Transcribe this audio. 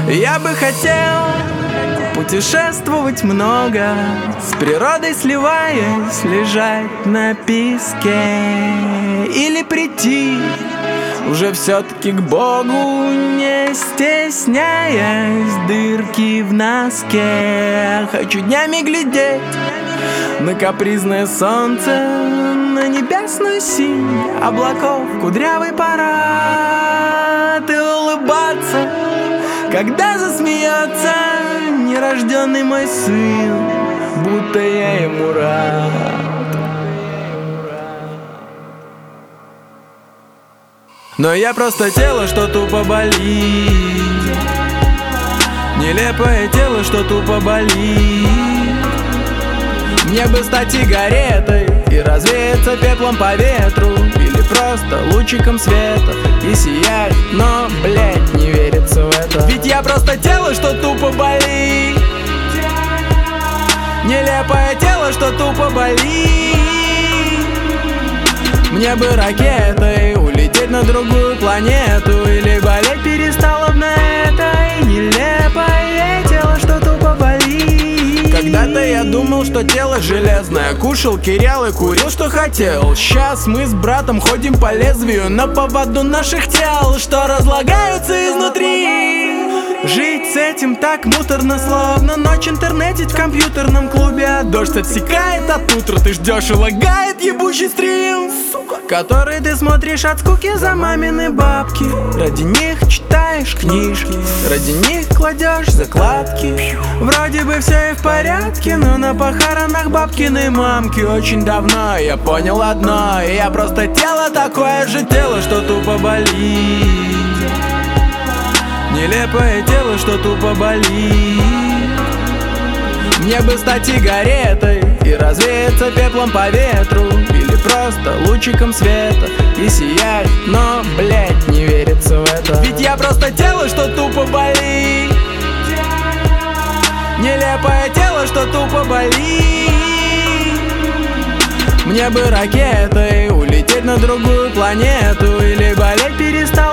Я бы хотел путешествовать много, с природой сливаясь, лежать на песке. Или прийти уже все-таки к Богу, не стесняясь дырки в носке. Хочу днями глядеть на капризное солнце, на небесную синь облаков кудрявый парад, и улыбаться, когда засмеется нерожденный мой сын, будто я ему рад. Но я просто тело, что тупо болит, нелепое тело, что тупо болит. Мне бы стать сигаретой и развеяться пеплом по ветру, или просто лучиком света и сиять, но, блять, не верится в это. Ведь я просто тело, что тупо болит, нелепое тело, что тупо болит. Мне бы ракетой улететь на другую планету, или болеть перестало бы на этой нелепое тело, что тупо болит. Когда-то я думал, что тело железное, кушал кирял и курил, что хотел. Сейчас мы с братом ходим по лезвию на поводу наших тел, что разлагаются изнутри. Жить с этим так муторно, словно ночь интернетить в компьютерном клубе, а дождь отсекает от утра, ты ждешь и лагает ебучий стрим, который ты смотришь от скуки за мамины бабки. Ради них читаешь книжки, ради них кладешь закладки. Вроде бы все и в порядке, но на похоронах бабкиной мамки очень давно я понял одно: я просто тело, такое же тело, что тупо болит. Нелепое тело, что тупо болит. Мне бы стать сигаретой и развеяться пеплом по ветру, или просто лучиком света и сиять, но, блять, не верится в это. Ведь я просто тело, что тупо болит, нелепое тело, что тупо болит. Мне бы ракетой улететь на другую планету, или болеть перестал